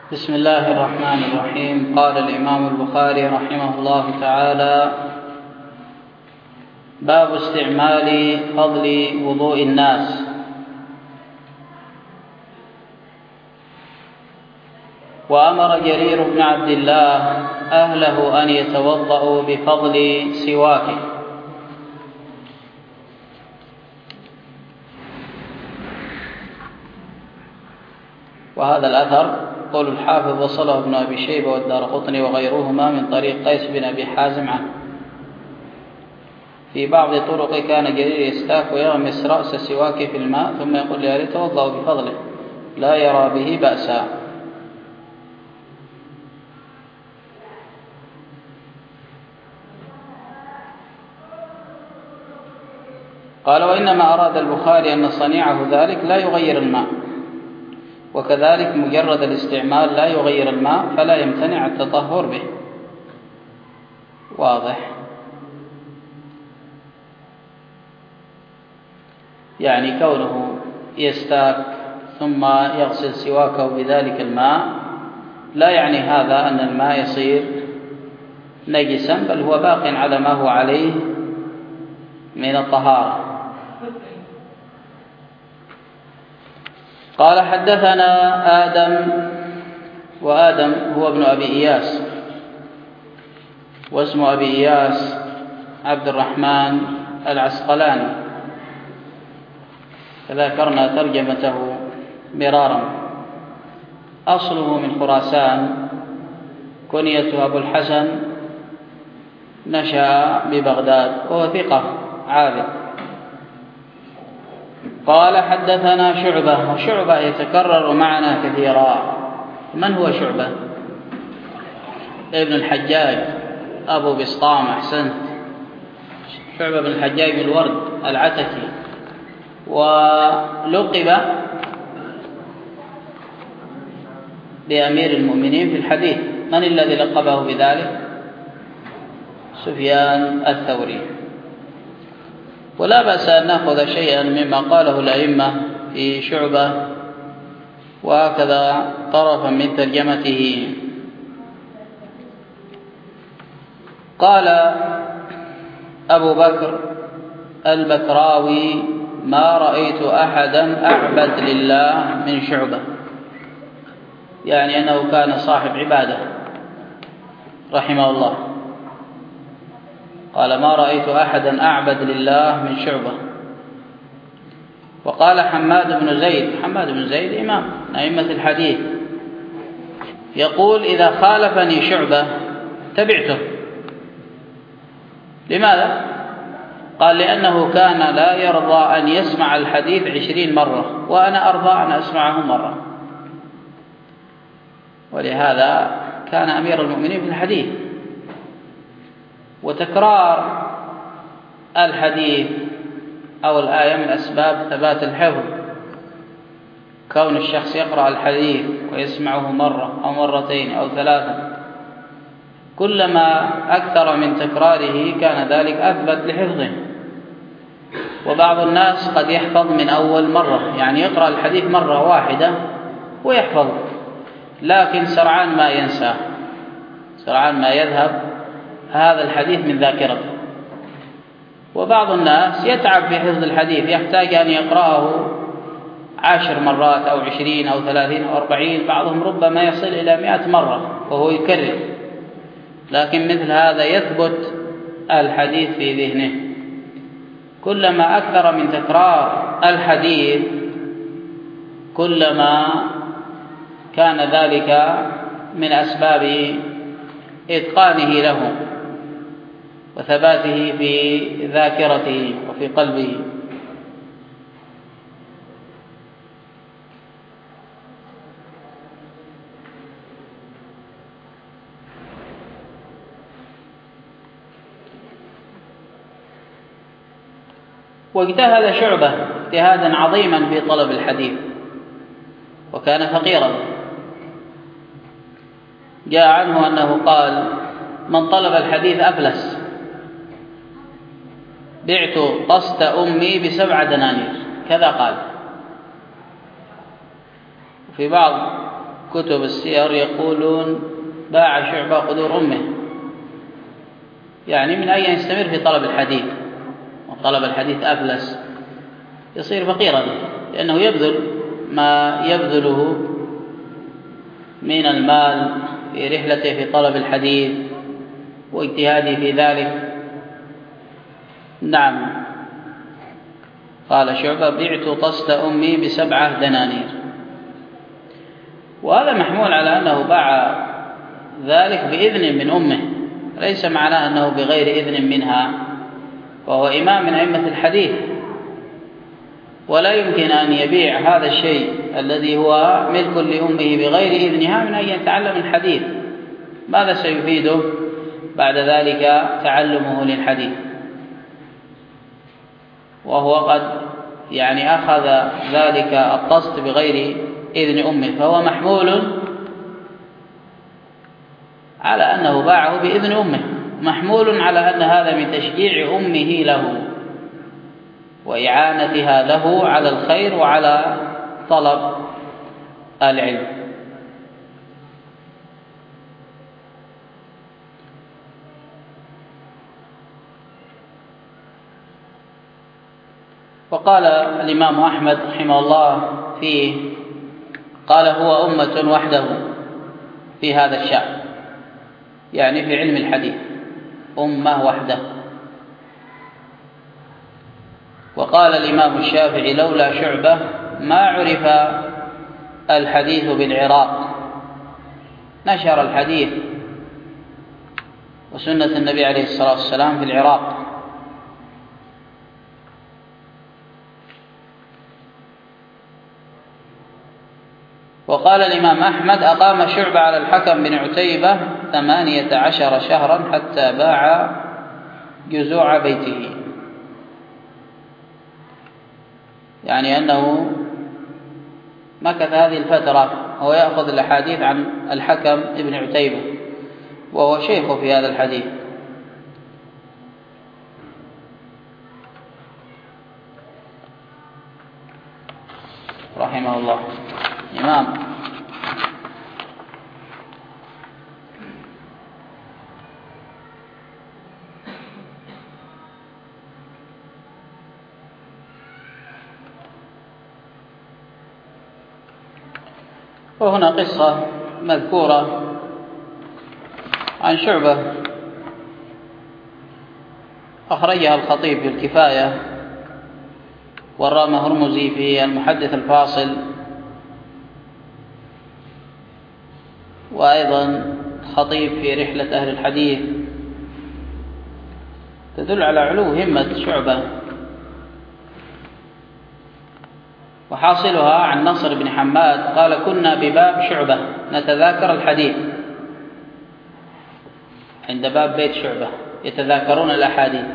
بسم الله الرحمن الرحيم. قال الإمام البخاري رحمه الله تعالى: باب استعمال فضل وضوء الناس. وأمر جرير بن عبد الله أهله أن يتوضأوا بفضل سواكه. وهذا الأثر قول الحافظ وصله ابن أبي شيبة والدارقطني وغيرهما من طريق قيس بن أبي حازم عنه. في بعض طرق كان جرير يستاك ويغمس رأس سواكه في الماء ثم يقول لأهله توضأوا بفضله لا يرى به بأسا. قال: وإنما أراد البخاري أن صنيعه ذلك لا يغير الماء، وكذلك مجرد الاستعمال لا يغير الماء فلا يمتنع التطهر به. واضح؟ يعني كونه يستاك ثم يغسل سواكه بذلك الماء لا يعني هذا أن الماء يصير نجسا، بل هو باق على ما هو عليه من الطهارة. قال: حدثنا آدم، وآدم هو ابن أبي إياس، واسم أبي إياس عبد الرحمن العسقلاني، فذكرنا ترجمته مرارا. أصله من خراسان، كنيته أبو الحسن، نشأ ببغداد، وهو ثقة عابد. قال: حدثنا شعبة، وشعبة يتكرر معنا كثيرا. من هو شعبة؟ ابن الحجاج أبو بسطام. أحسنت، شعبة بن الحجاج بن الورد العتكي، ولقب بأمير المؤمنين في الحديث. من الذي لقبه بذلك؟ سفيان الثوري. ولا بأس أن نأخذ شيئا مما قاله الأئمة في شعبة، وهكذا طرفا من ترجمته. قال أبو بكر البكراوي: ما رأيت أحدا أعبد لله من شعبة، يعني أنه كان صاحب عبادة رحمه الله. قال: ما رأيت أحدا أعبد لله من شعبة. وقال حماد بن زيد، حماد بن زيد إمام من أئمة الحديث، يقول: إذا خالفني شعبة تبعته. لماذا؟ قال: لأنه كان لا يرضى أن يسمع الحديث 20 مرة، وأنا أرضى أن أسمعه مرة. ولهذا كان أمير المؤمنين في الحديث. وتكرار الحديث أو الآية من أسباب ثبات الحفظ. كون الشخص يقرأ الحديث ويسمعه مرة أو مرتين أو ثلاثة، كلما أكثر من تكراره كان ذلك أثبت لحفظه. وبعض الناس قد يحفظ من أول مرة، يعني يقرأ الحديث مرة واحدة ويحفظ، لكن سرعان ما ينسى، سرعان ما يذهب هذا الحديث من ذاكرته. وبعض الناس يتعب في حفظ الحديث، يحتاج أن يقرأه 10 مرات أو 20 أو 30 أو 40، بعضهم ربما يصل إلى 100 مرة وهو يكرر، لكن مثل هذا يثبت الحديث في ذهنه. كلما أكثر من تكرار الحديث كلما كان ذلك من أسباب إتقانه له وثباته في ذاكرته وفي قلبه. واجتهد شعبة اجتهادا عظيما في طلب الحديث، وكان فقيرا. جاء عنه أنه قال: من طلب الحديث أفلس، بعت قسط أمي ب7 دنانير، كذا قال. في بعض كتب السير يقولون باع شعبة قدور أمه، يعني من أين يستمر في طلب الحديث، وطلب الحديث أفلس يصير فقيرا، لأنه يبذل ما يبذله من المال في رحلته في طلب الحديث واجتهاده في ذلك. نعم. قال شعبة: بعت طست أمي ب7 دنانير. وهذا محمول على أنه باع ذلك بإذن من أمه، ليس معناه أنه بغير إذن منها، وهو إمام من أئمة الحديث، ولا يمكن أن يبيع هذا الشيء الذي هو ملك لأمه بغير إذنها من أن يتعلم الحديث. ماذا سيفيده بعد ذلك تعلمه للحديث وهو قد أخذ ذلك الطست بغير إذن أمه؟ فهو محمول على أنه باعه بإذن أمه، محمول على أن هذا من تشجيع أمه له وإعانتها له على الخير وعلى طلب العلم. وقال الإمام أحمد رحمه الله فيه، قال: هو أمة وحده في هذا الشأن، يعني في علم الحديث أمة وحده. وقال الإمام الشافعي: لولا شعبة ما عرف الحديث بالعراق. نشر الحديث وسنة النبي عليه الصلاة والسلام في العراق. وقال الإمام أحمد: أقام شعبة على الحكم بن عتيبة 18 شهرا حتى باع جذوع بيته، يعني أنه مكث هذه الفترة هو يأخذ الحديث عن الحكم بن عتيبة، وهو شيخ في هذا الحديث. رحمه الله إمام. وهنا قصة مذكورة عن شعبة أخرجها الخطيب في الكفاية، والرام هرمزي في المحدث الفاصل، وأيضا خطيب في رحلة أهل الحديث، تدل على علو همة شعبة. وحاصلها عن نصر بن حماد قال: كنا بباب شعبة نتذاكر الحديث، عند باب بيت شعبة يتذاكرون الأحاديث.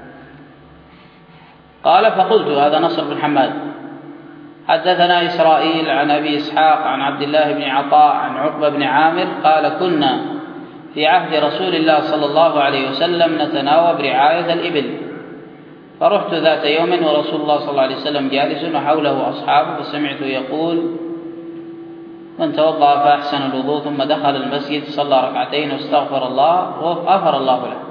قال: فقلت، هذا نصر بن حماد: حدثنا إسرائيل عن أبي إسحاق عن عبد الله بن عطاء عن عقبة بن عامر قال: كنا في عهد رسول الله صلى الله عليه وسلم نتناوب رعاية الإبل، فرحت ذات يوم ورسول الله صلى الله عليه وسلم جالس وحوله أصحابه، فسمعت يقول: من توضأ فأحسن الوضوء ثم دخل المسجد صلى ركعتين واستغفر الله غفر الله له.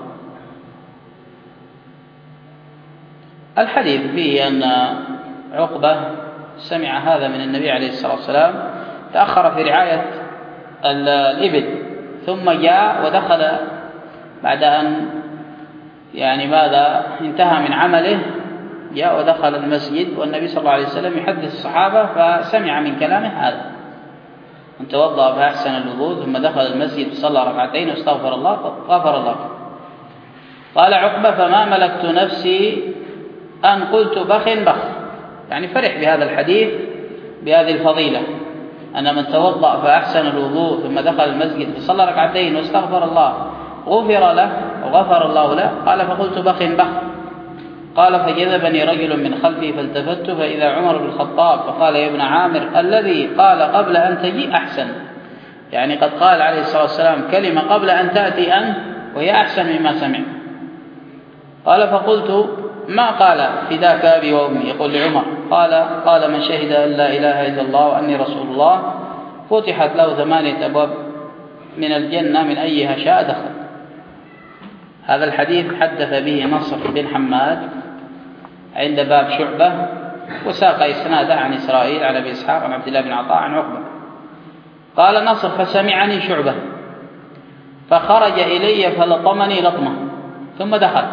الحديث فيه أن عقبة سمع هذا من النبي عليه الصلاة والسلام، تأخر في رعاية الإبل، ثم جاء ودخل بعد أن ماذا انتهى من عمله، جاء ودخل المسجد والنبي صلى الله عليه وسلم يحدث الصحابة، فسمع من كلامه هذا: من توضأ فأحسن الوضوء ثم دخل المسجد صلى ركعتين واستغفر الله غفر الله. قال عقبة: فما ملكت نفسي أن قلت بخ بخ، يعني فرح بهذا الحديث بهذه الفضيلة، أن من توضأ فأحسن الوضوء ثم دخل المسجد فصلى ركعتين واستغفر الله غفر له وغفر الله له. قال: فقلت بخ بخ. قال: فجذبني رجل من خلفي فالتفت فإذا عمر بن الخطاب فقال: يا ابن عامر، الذي قال قبل أن تجيء أحسن، يعني قد قال عليه الصلاة والسلام كلمة قبل أن تأتي أنت وهي أحسن مما سمع. قال: فقلت: ما قال فداك أبي وأمي؟ يقول لعمر. قال: من شهد أن لا إله إلا الله وأني رسول الله فتحت له 8 أبواب من الجنة من أيها شاء دخل. هذا الحديث حدث به نصر بن حماد عند باب شعبة، وساق إسناده عن إسرائيل عن أبي إسحاق عن عبد الله بن عطاء عن عقبة. قال نصر: فسمعني شعبة فخرج إلي فلطمني لطمة ثم دخل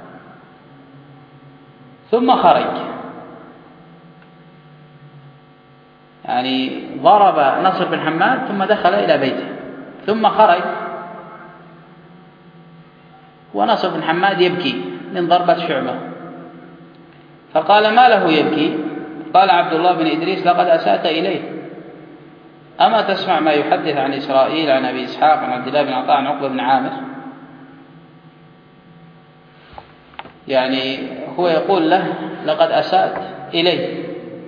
ثم خرج، يعني ضرب نصر بن حماد ثم دخل إلى بيته ثم خرج، ونصر بن حماد يبكي من ضربة شعبة. فقال: ما له يبكي؟ قال عبد الله بن إدريس: لقد أسأت إليه، أما تسمع ما يحدث عن إسرائيل عن أبي إسحاق عن عبد الله بن عطاء عن عقبة بن عامر؟ يعني هو يقول له: لقد أسأت إليه.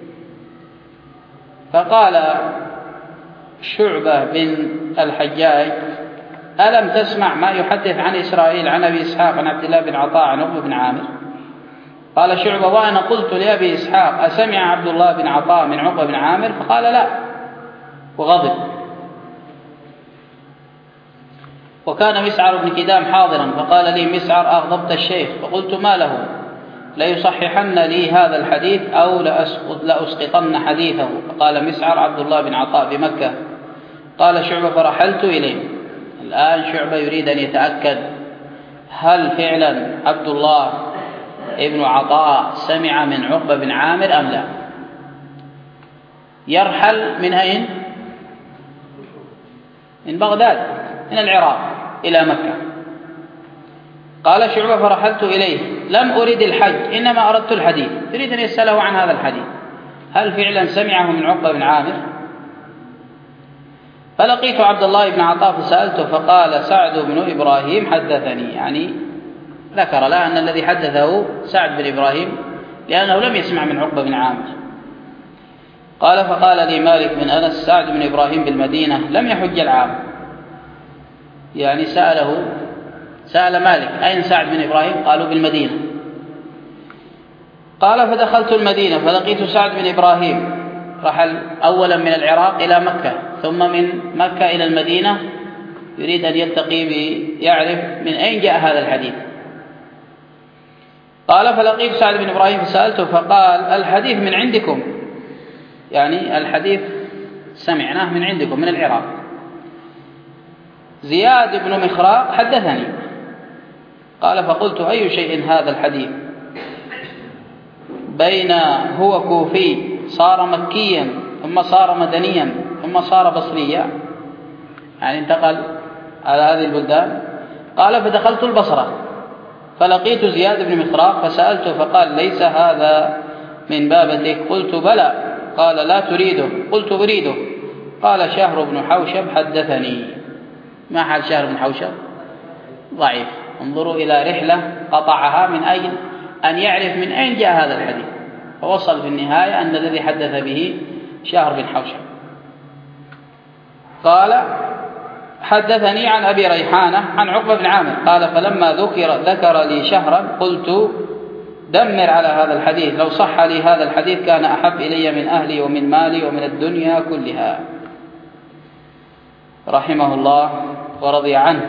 فقال شعبة بن الحجاج: ألم تسمع ما يحدث عن إسرائيل عن أبي إسحاق عن عبد الله بن عطاء عن عقبة بن عامر؟ قال شعبة: وأنا قلت لأبي إسحاق: أسمع عبد الله بن عطاء من عقبة بن عامر؟ فقال: لا، وغضب. وكان مسعر بن كدام حاضرا، فقال لي مسعر: أغضبت الشيخ؟ فقلت: ما له؟ ليصححن لي هذا الحديث أو لأسقطن حديثه. فقال مسعر: عبد الله بن عطاء بمكة. قال شعبة: فرحلت إليه. الآن شعبة يريد أن يتأكد هل فعلا عبد الله ابن عطاء سمع من عقبة بن عامر أم لا. يرحل من أين؟ من بغداد، من العراق إلى مكة. قال شعبة: فرحلت إليه لم أرد الحج، إنما أردت الحديث. يريد أن يسأله عن هذا الحديث، هل فعلا سمعه من عقبة بن عامر؟ فلقيت عبد الله بن عطاء فسألته، فقال: سعد بن إبراهيم حدثني، يعني ذكر له أن الذي حدثه سعد بن إبراهيم لأنه لم يسمع من عقبة بن عامر. قال: فقال لي مالك بن أنس: سعد بن إبراهيم بالمدينة لم يحج العام. يعني سأل مالك: أين سعد بن إبراهيم؟ قالوا: بالمدينة. قال: فدخلت المدينة فلقيت سعد بن إبراهيم رحل أولا من العراق إلى مكة، ثم من مكة إلى المدينة، يريد أن يلتقي يعرف من أين جاء هذا الحديث. قال: فلقيت سعد بن إبراهيم فسألته، فقال: الحديث من عندكم، يعني الحديث سمعناه من عندكم من العراق. زياد بن مخراق حدثني. قال: فقلت: أي شيء هذا الحديث؟ بين هو كوفي صار مكيا ثم صار مدنيا ثم صار بصريا، يعني انتقل على هذه البلدان. قال: فدخلت البصرة فلقيت زياد بن مخراق فسألته، فقال: ليس هذا من بابتك؟ قلت: بلى. قال: لا تريده؟ قلت: أريده. قال: شهر بن حوشب حدثني. ما حال شهر بن حوشب؟ ضعيف. انظروا إلى رحلة قطعها من أجل أن يعرف من أين جاء هذا الحديث، فوصل في النهاية أن الذي حدث به شهر بن حوشب. قال: حدثني عن أبي ريحانة عن عقبة بن عامر. قال: فلما ذكر لي شهرا قلت: دمر على هذا الحديث، لو صح لي هذا الحديث كان أحب إلي من أهلي ومن مالي ومن الدنيا كلها. رحمه الله ورضي عنه.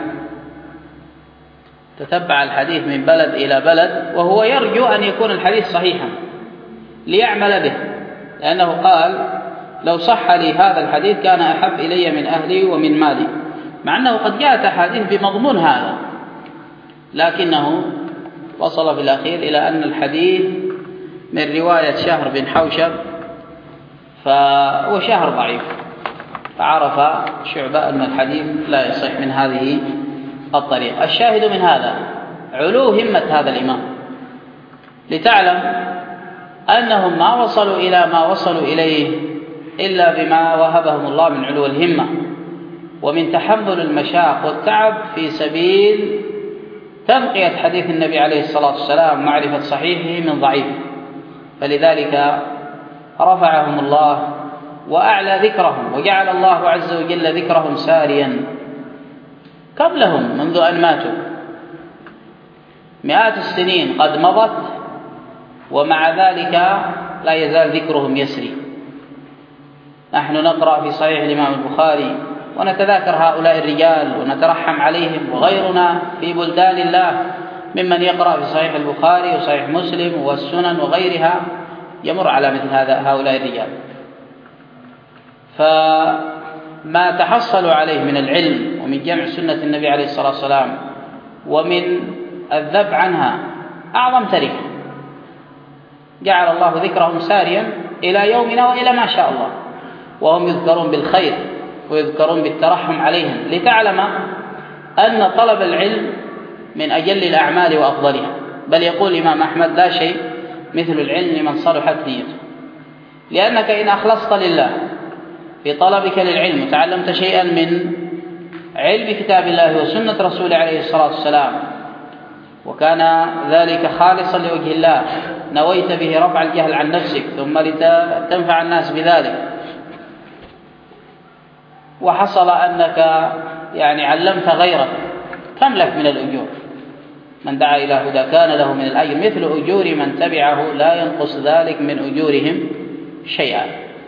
تتبع الحديث من بلد إلى بلد، وهو يرجو أن يكون الحديث صحيحا ليعمل به، لأنه قال: لو صح لي هذا الحديث كان أحب إلي من أهلي ومن مالي، مع أنه قد جاءت أحاديث بمضمون هذا، لكنه وصل في الأخير إلى أن الحديث من رواية شهر بن حوشب، وشهر ضعيف، فعرف شعبة أن الحديث لا يصح من هذه الطريقة. الشاهد من هذا علو همة هذا الإمام، لتعلم أنهم ما وصلوا إلى ما وصلوا إليه إلا بما وهبهم الله من علو الهمة ومن تحمل المشاق والتعب في سبيل تنقية حديث النبي عليه الصلاة والسلام، معرفة صحيحه من ضعيفه. فلذلك رفعهم الله وأعلى ذكرهم، وجعل الله عز وجل ذكرهم ساريا قبلهم منذ أن ماتوا. مئات السنين قد مضت ومع ذلك لا يزال ذكرهم يسري. نحن نقرأ في صحيح الإمام البخاري ونتذاكر هؤلاء الرجال ونترحم عليهم، وغيرنا في بلدان الله ممن يقرأ في صحيح البخاري وصحيح مسلم والسنن وغيرها يمر على مثل هؤلاء الرجال. فما تحصلوا عليه من العلم ومن جمع سنة النبي عليه الصلاة والسلام ومن الذب عنها أعظم تركة، جعل الله ذكرهم ساريا إلى يومنا وإلى ما شاء الله، وهم يذكرون بالخير ويذكرون بالترحم عليهم، لتعلم أن طلب العلم من أجل الأعمال وأفضلها. بل يقول الإمام أحمد: لا شيء مثل العلم لمن صلحت نيته، لأنك إن أخلصت لله في طلبك للعلم وتعلمت شيئا من علم كتاب الله وسنة رسوله عليه الصلاة والسلام، وكان ذلك خالصا لوجه الله، نويت به رفع الجهل عن نفسك ثم لتنفع الناس بذلك، وحصل أنك علمت غيرك، كم لك من الأجور؟ من دعا إلى هدى كان له من الأجر مثل أجور من تبعه لا ينقص ذلك من أجورهم شيئا.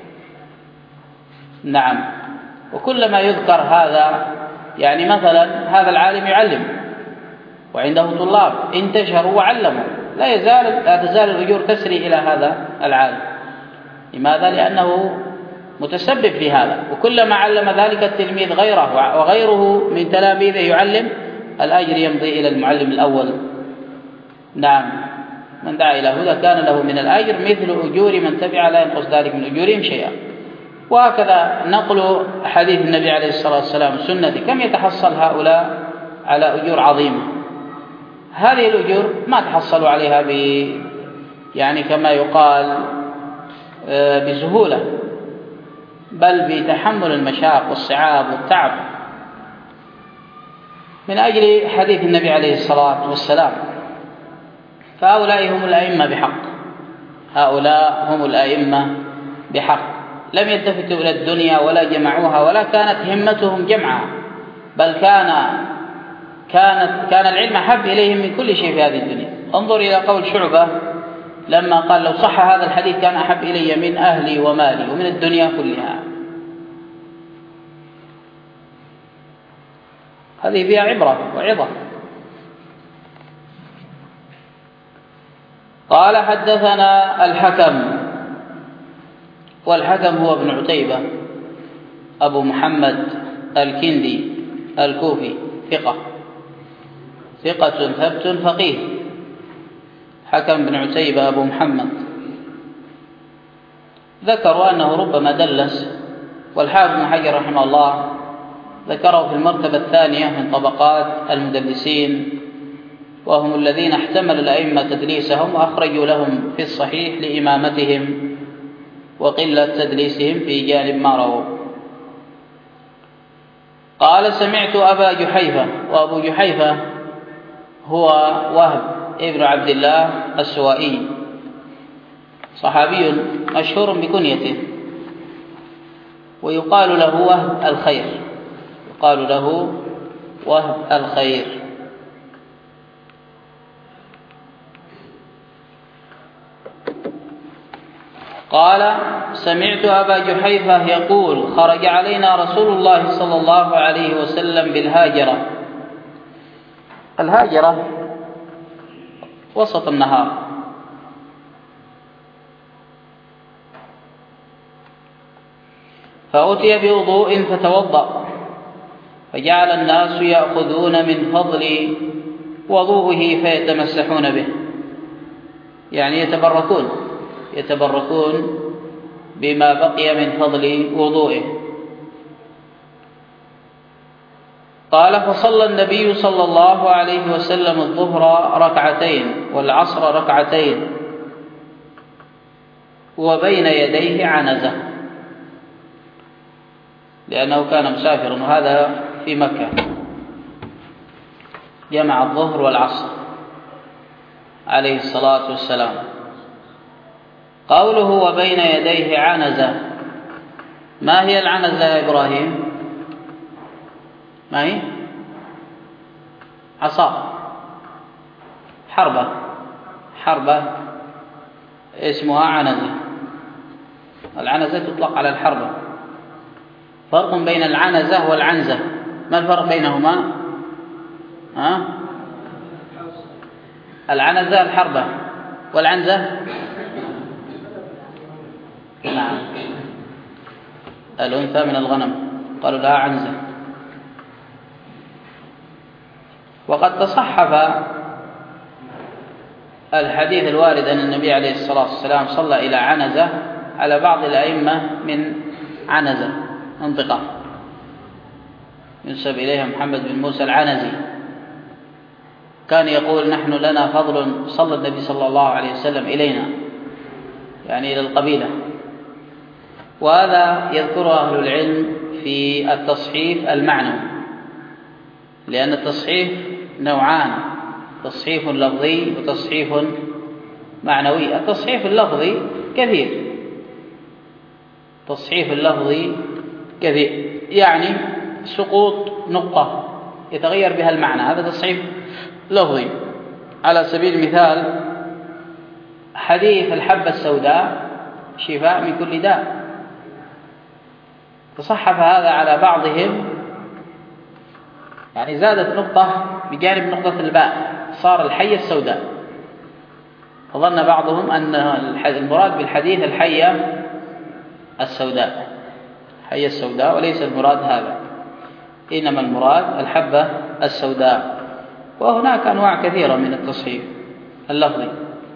نعم. وكلما يذكر هذا، مثلا هذا العالم يعلم وعنده طلاب انتشروا وعلموا، لا تزال الأجور تسري إلى هذا العالم. لماذا؟ لأنه متسبب في هذا، وكلما علم ذلك التلميذ غيره وغيره من تلاميذه يعلم، الأجر يمضي إلى المعلم الأول. نعم. من دعا إلى هدى كان له من الأجر مثل أجور من تبع لا ينقص ذلك من أجورهم شيئا. وهكذا نقل حديث النبي عليه الصلاة والسلام سنته، كم يتحصل هؤلاء على أجور عظيمة. هذه الأجور ما تحصلوا عليها كما يقال بسهولة، بل بتحمل المشاق والصعاب والتعب من أجل حديث النبي عليه الصلاة والسلام. فهؤلاء هم الأئمة بحق، هؤلاء هم الأئمة بحق، لم يلتفتوا إلى الدنيا ولا جمعوها ولا كانت همتهم جمعها، بل كان العلم أحب إليهم من كل شيء في هذه الدنيا. انظر إلى قول شعبة لما قال: لو صح هذا الحديث كان أحب إلي من أهلي ومالي ومن الدنيا كلها. هذه فيها عبرة وعظة. قال: حدثنا الحكم، والحكم هو ابن عتيبة أبو محمد الكندي الكوفي، ثقة ثبت فقيه. حكم بن عتيبة أبو محمد، ذكروا أنه ربما دلس، والحافظ بن حجر رحمه الله ذكره في المرتبة الثانية من طبقات المدلسين، وهم الذين احتمل الأئمة تدليسهم وأخرجوا لهم في الصحيح لإمامتهم وقلة تدليسهم في جانب ما رووا. قال: سمعت أبا جحيفة، وأبو جحيفة هو وهب ابن عبد الله السوائي، صحابي مشهور بكنيته، ويقال له وهب الخير، يقال له وهب الخير. قال: سمعت أبا جحيفة يقول: خرج علينا رسول الله صلى الله عليه وسلم بالهاجرة. الهاجرة وسط النهار، فأتي بوضوء فتوضأ، فجعل الناس يأخذون من فضل وضوءه فيتمسحون به، يتبركون بما بقي من فضل وضوئه. قال: فصلى النبي صلى الله عليه وسلم الظهر ركعتين والعصر ركعتين وبين يديه عنزة، لأنه كان مسافرا، وهذا في مكة، جمع الظهر والعصر عليه الصلاة والسلام. قوله وبين يديه عنزة، ما هي العنزة يا إبراهيم؟ ما هي؟ عصا، حربة اسمها عنزة. العنزة تطلق على الحربة، فرق بين العنزة والعنزة. ما الفرق بينهما؟ العنزة الحربة، والعنزة نعم الأنثى من الغنم، قالوا لها عنزة. وقد تصحف الحديث الوارد أن النبي عليه الصلاة والسلام صلى إلى عنزة على بعض الأئمة من عنزة منطقة ينسب إليها محمد بن موسى العنزي، كان يقول نحن لنا فضل صلى النبي صلى الله عليه وسلم إلينا، يعني إلى القبيلة. وهذا يذكر أهل العلم في التصحيف المعنوي، لأن التصحيف نوعان: تصحيف لفظي وتصحيف معنوي. التصحيف اللفظي كثير، تصحيف اللفظي كثير، يعني سقوط نقطة يتغير بها المعنى، هذا تصحيف لفظي. على سبيل المثال حديث الحبة السوداء شفاء من كل داء، تصحف هذا على بعضهم، يعني زادت نقطة بجانب نقطة الباء، صار الحية السوداء، فظن بعضهم أن المراد بالحديث الحية السوداء، الحية السوداء، وليس المراد هذا، إنما المراد الحبة السوداء. وهناك أنواع كثيرة من التصحيف اللفظي.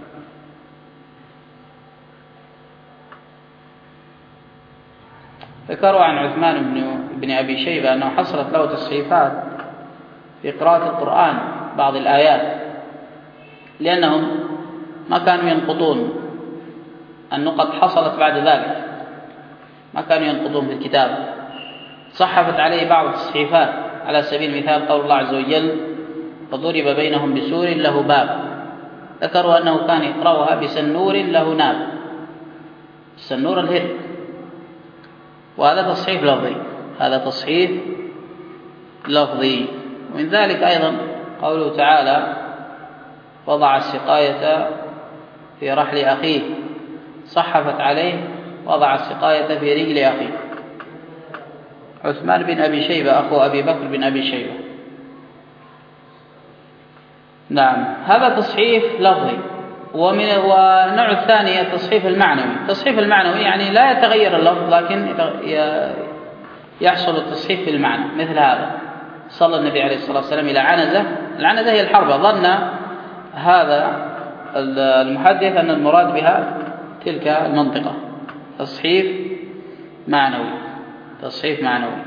ذكروا عن عثمان بن أبي شيبة أنه حصلت له تصحيفات في قراءة القرآن بعض الآيات، لأنهم ما كانوا ينقضون النقط، حصلت بعد ذلك ما كانوا ينقضون في الكتاب، صحفت عليه بعض التصحيفات. على سبيل المثال قول الله عز وجل: فضرب بينهم بسور له باب. ذكروا أنه كان يقرأها بسنور له ناب، السنور الهر، وهذا تصحيف لفظي، هذا تصحيف لفظي. ومن ذلك أيضا قوله تعالى: وضع السقاية في رحل أخيه، صحفت عليه وضع السقاية في رجل أخيه. عثمان بن أبي شيبة أخو أبي بكر بن أبي شيبة. نعم، هذا تصحيف لفظي. والنوع الثاني التصحيف المعنوي. التصحيف المعنوي يعني لا يتغير اللفظ، لكن يحصل التصحيف في المعنى. مثل هذا: صلى النبي عليه الصلاة والسلام إلى عنزة، العنزة هي الحربة، ظن هذا المحدث أن المراد بها تلك المنطقة. تصحيف معنوي، تصحيف معنوي.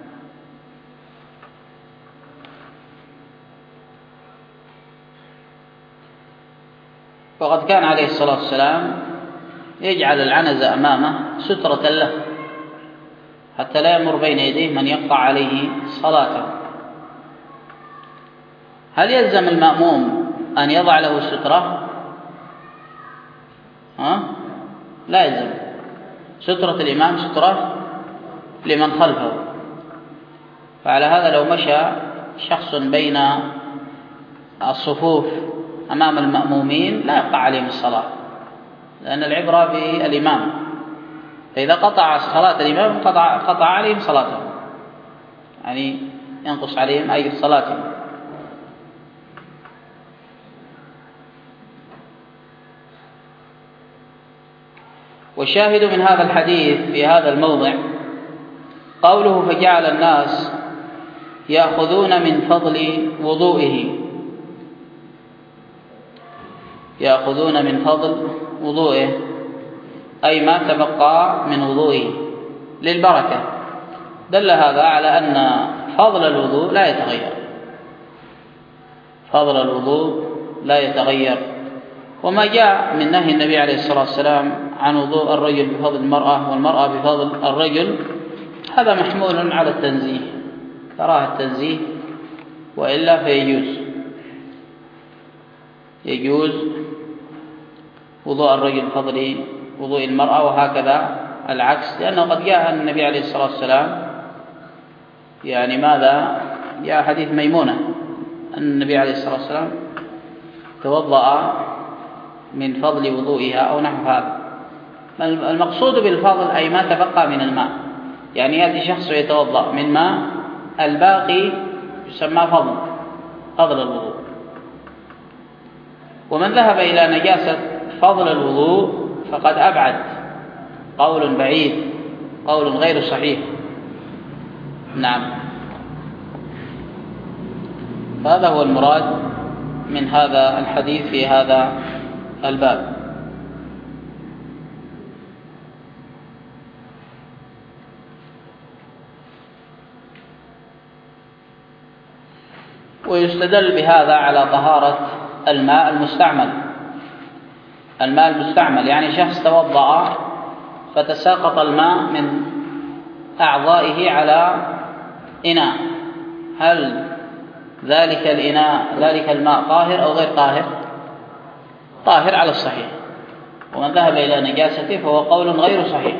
وقد كان عليه الصلاة والسلام يجعل العنزة أمامه سترة له، حتى لا يمر بين يديه من يقطع عليه صلاته. هل يلزم المأموم أن يضع له سترة؟ لا يلزم. سترة الإمام سترة لمن خلفه. فعلى هذا لو مشى شخص بين الصفوف أمام المأمومين لا يقطع عليهم الصلاة، لأن العبرة بالإمام، فإذا قطع صلاة الإمام قطع عليهم صلاتهم، يعني ينقص عليهم أي صلاتهم. والشاهد من هذا الحديث في هذا الموضع قوله: فجعل الناس يأخذون من فضل وضوئه، يأخذون من فضل وضوئه أي ما تبقى من وضوئه للبركة. دل هذا على أن فضل الوضوء لا يتغير، فضل الوضوء لا يتغير. وما جاء من نهي النبي عليه الصلاة والسلام عن وضوء الرجل بفضل المرأة والمرأة بفضل الرجل، هذا محمول على التنزيه، كراهة التنزيه، وإلا يجوز وضوء الرجل بفضل وضوء المرأة، وهكذا العكس، لأنه قد جاء النبي عليه الصلاة والسلام يعني ماذا؟ جاء حديث ميمونة أن النبي عليه الصلاة والسلام توضأ من فضل وضوئها أو نحو هذا. المقصود بالفضل أي ما تبقى من الماء، يعني يأتي شخص ويتوضأ من ماء، الباقي يسمى فضل الوضوء. ومن ذهب إلى نجاسة فضل الوضوء فقد أبعد، قول بعيد، قول غير صحيح. نعم، هذا هو المراد من هذا الحديث في هذا الباب. ويستدل بهذا على طهارة الماء المستعمل. الماء المستعمل يعني شخص توضأ فتساقط الماء من أعضائه على إناء، هل ذلك الإناء ذلك الماء طاهر أو غير طاهر؟ طاهر على الصحيح. ومن ذهب إلى نجاسته فهو قول غير صحيح،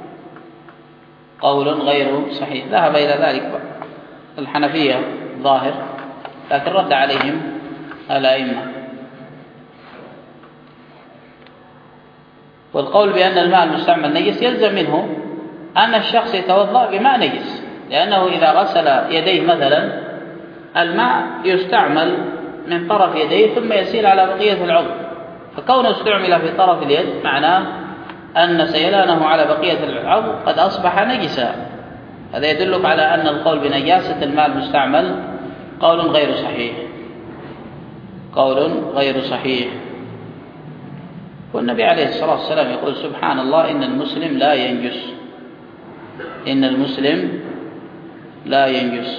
قول غير صحيح. ذهب إلى ذلك الحنفية ظاهر، لكن رد عليهم الأئمة. والقول بأن الماء المستعمل نجس يلزم منه أن الشخص يتوضأ بماء نجس، لأنه إذا غسل يديه مثلا الماء يستعمل من طرف يديه ثم يسيل على بقية العضو، فكونه استعمل في طرف اليد معناه أن سيلانه على بقية العضو قد أصبح نجسا. هذا يدلك على أن القول بنجاسة الماء المستعمل قول غير صحيح، قول غير صحيح. والنبي عليه الصلاة والسلام يقول سبحان الله إن المسلم لا ينجس، إن المسلم لا ينجس.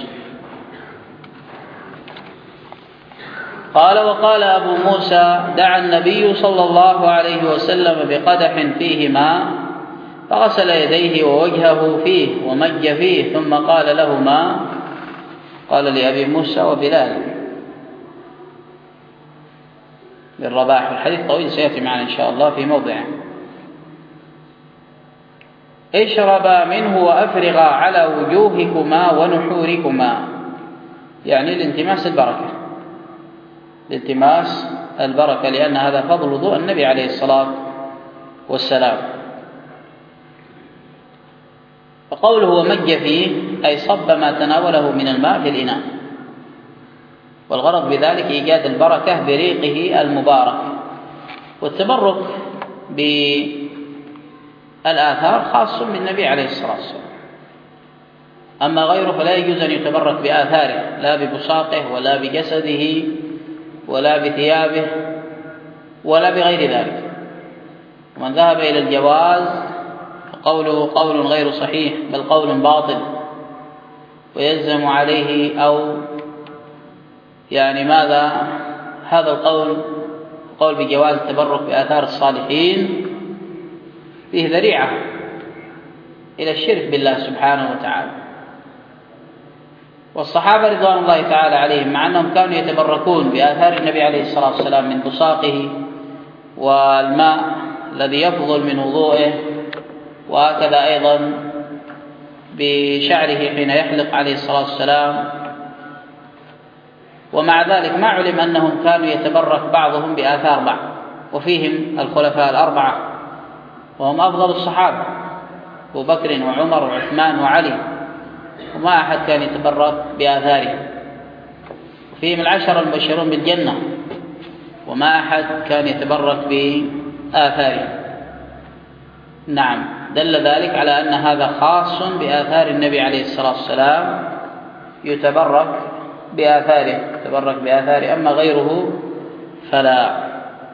قال وقال أبو موسى دعا النبي صلى الله عليه وسلم بقدح فيه ماء فغسل يديه ووجهه فيه ومج فيه ثم قال لهما، قال لأبي موسى وبلال بالرباح. الحديث طويل سيأتي معنا إن شاء الله في موضعه. اشربا منه وأفرغا على وجوهكما ونحوركما، يعني الالتماس البركة، الالتماس البركة، لأن هذا فضل وضوء النبي عليه الصلاة والسلام. فقوله ومج فيه أي صب ما تناوله من الماء في الإناء، والغرض بذلك إيجاد البركة بريقه المبارك. والتبرك بالآثار خاص بالنبي عليه الصلاة والسلام، أما غيره فلا يجوز أن يتبرك بآثاره، لا ببصاقه ولا بجسده ولا بثيابه ولا بغير ذلك. ومن ذهب إلى الجواز فقوله قول غير صحيح، بل قول باطل، ويلزم عليه أو يعني ماذا هذا القول، قول بجواز التبرك بآثار الصالحين، فيه ذريعة إلى الشرك بالله سبحانه وتعالى. والصحابة رضوان الله تعالى عليهم مع أنهم كانوا يتبركون بآثار النبي عليه الصلاة والسلام من بصاقه والماء الذي يفضل من وضوئه، وهكذا أيضا بشعره حين يحلق عليه الصلاة والسلام، ومع ذلك ما علم أنهم كانوا يتبرك بعضهم بآثار بعض. وفيهم الخلفاء الأربعة وهم أفضل الصحابة، أبو بكر وعمر وعثمان وعلي، وما أحد كان يتبرك بآثارهم. وفيهم العشر المبشرون بالجنة وما أحد كان يتبرك بآثارهم. نعم، دل ذلك على أن هذا خاص بآثار النبي عليه الصلاة والسلام، يتبرك بآثاره، أما غيره فلا.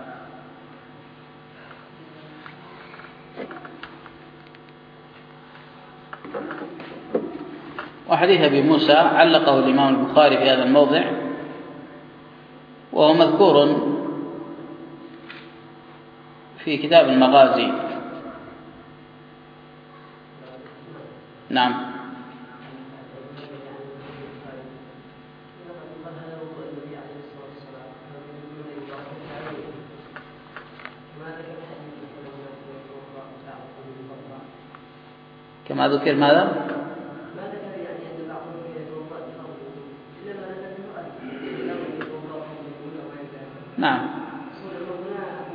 وحديث أبي موسى علقه الإمام البخاري في هذا الموضع، وهو مذكور في كتاب المغازي. نعم. كما ذكر ماذا؟ نعم،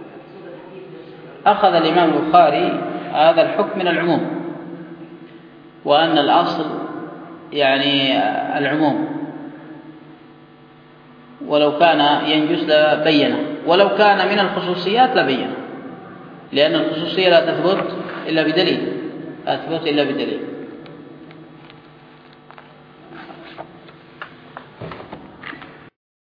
أخذ الإمام البخاري هذا الحكم من العموم، وأن الأصل يعني العموم، ولو كان ينجس لبينه، ولو كان من الخصوصيات لبينه، لأن الخصوصية لا تثبت إلا بدليل،